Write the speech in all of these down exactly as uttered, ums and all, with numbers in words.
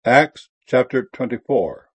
Acts chapter twenty-four.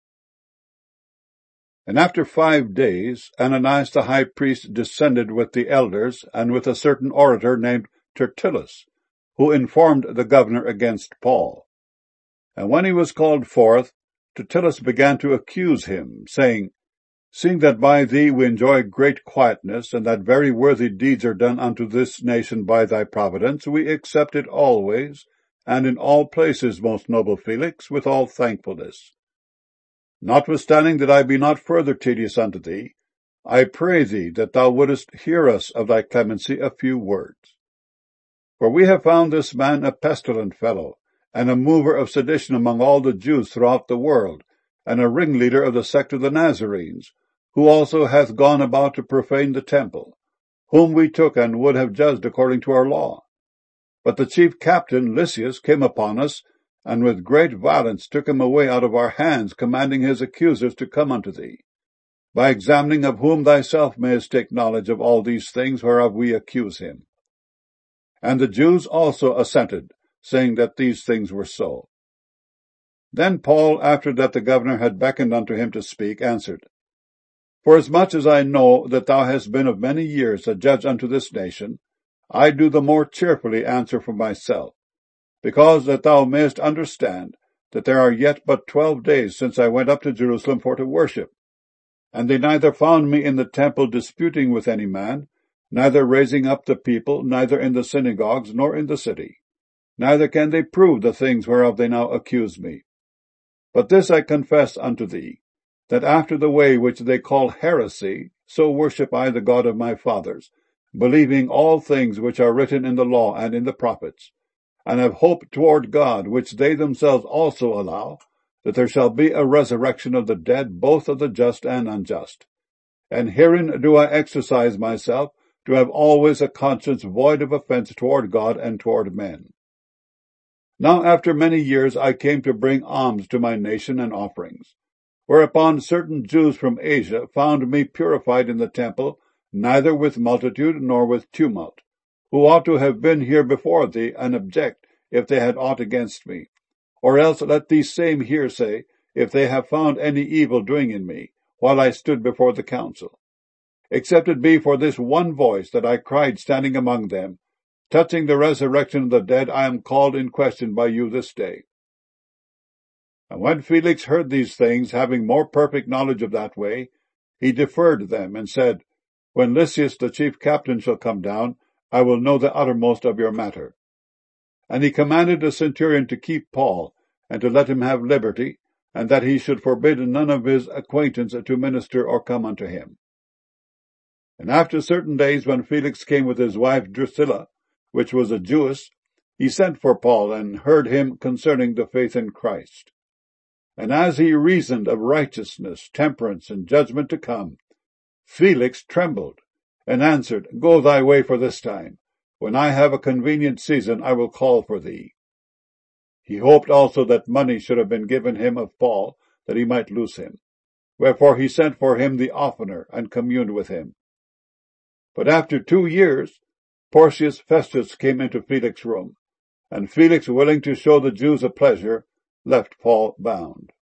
And after five days, Ananias the high priest descended with the elders and with a certain orator named Tertullus, who informed the governor against Paul. And when he was called forth, Tertullus began to accuse him, saying, Seeing that by thee we enjoy great quietness, and that very worthy deeds are done unto this nation by thy providence, we accept it always, and in all places, most noble Felix, with all thankfulness. Notwithstanding that I be not further tedious unto thee, I pray thee that thou wouldest hear us of thy clemency a few words. For we have found this man a pestilent fellow, and a mover of sedition among all the Jews throughout the world, and a ringleader of the sect of the Nazarenes, who also hath gone about to profane the temple, whom we took and would have judged according to our law. But the chief captain, Lysias, came upon us, and with great violence took him away out of our hands, commanding his accusers to come unto thee, by examining of whom thyself mayest take knowledge of all these things whereof we accuse him. And the Jews also assented, saying that these things were so. Then Paul, after that the governor had beckoned unto him to speak, answered, Forasmuch as I know that thou hast been of many years a judge unto this nation, I do the more cheerfully answer for myself, because that thou mayest understand that there are yet but twelve days since I went up to Jerusalem for to worship, and they neither found me in the temple disputing with any man, neither raising up the people, neither in the synagogues, nor in the city. Neither can they prove the things whereof they now accuse me. But this I confess unto thee, that after the way which they call heresy, so worship I the God of my fathers, believing all things which are written in the law and in the prophets, and have hope toward God, which they themselves also allow, that there shall be a resurrection of the dead, both of the just and unjust. And herein do I exercise myself, to have always a conscience void of offense toward God and toward men. Now after many years I came to bring alms to my nation and offerings, whereupon certain Jews from Asia found me purified in the temple, neither with multitude nor with tumult, who ought to have been here before thee, and object, if they had aught against me. Or else let these same here say, if they have found any evil doing in me, while I stood before the council. Except it be for this one voice that I cried standing among them, touching the resurrection of the dead, I am called in question by you this day. And when Felix heard these things, having more perfect knowledge of that way, he deferred them, and said, When Lysias the chief captain shall come down, I will know the uttermost of your matter. And he commanded the centurion to keep Paul, and to let him have liberty, and that he should forbid none of his acquaintance to minister or come unto him. And after certain days, when Felix came with his wife Drusilla, which was a Jewess, he sent for Paul, and heard him concerning the faith in Christ. And as he reasoned of righteousness, temperance, and judgment to come, Felix trembled, and answered, Go thy way for this time. When I have a convenient season, I will call for thee. He hoped also that money should have been given him of Paul, that he might loose him. Wherefore he sent for him the oftener, and communed with him. But after two years, Porcius Festus came into Felix's room, and Felix, willing to show the Jews a pleasure, left Paul bound.